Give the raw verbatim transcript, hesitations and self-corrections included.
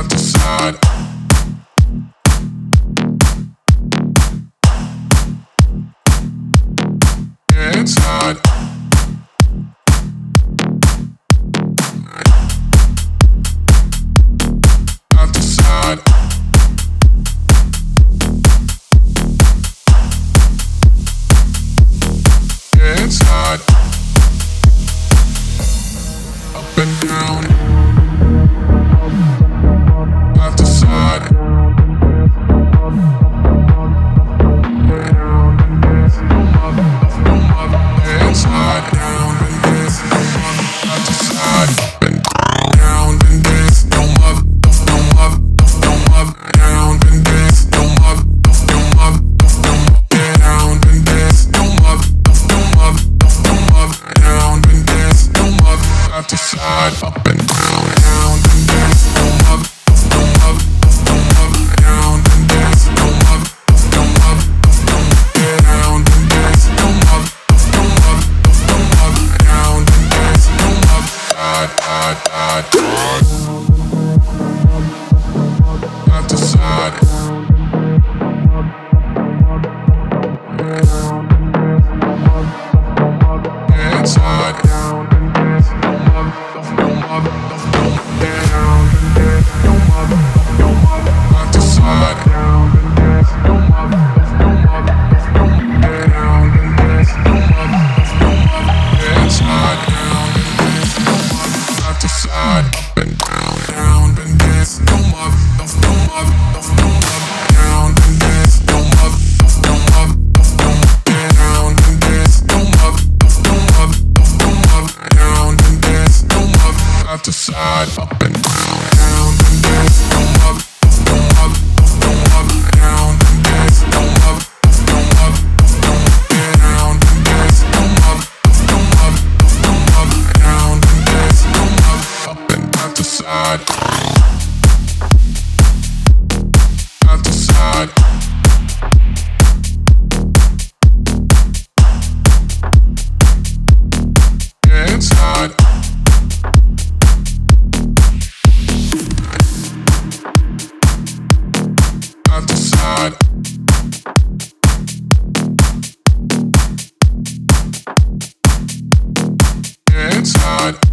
Left to side. It's hot. Left to side. It's hot. Up and down. Left to side. It's hot. Down and this, no mother. Left to side. Up and down and this, no mother. No mother. No mother. Down and this, no mother. No mother. No mother. Down and this, no mother. No mother. No mother. Down and this, no mother. Left to side. Up and down. Down and this, no mother. No mother. No mother. Down and this, no mother. No mother. No mother. Down and this, no mother. No mother. No mother. Down and this, no mother. Side, side, side. Left to side. It's hot. Left to side. It's hot. Left to side. Up and down, down and this, no mother, no mother, no mother. Down and this, no mother, no mother, no mother. Down and this, no mother, no mother, no mother. Down and this, no mother. Left to side. Up and down, down and this, no mother, no mother, no mother. Down and this, no mother, no mother, no mother. Down and this, no mother, no mother, no mother. Down and this, no mother. Up and left to side. Left to side. It's hot. Left to side. It's hot.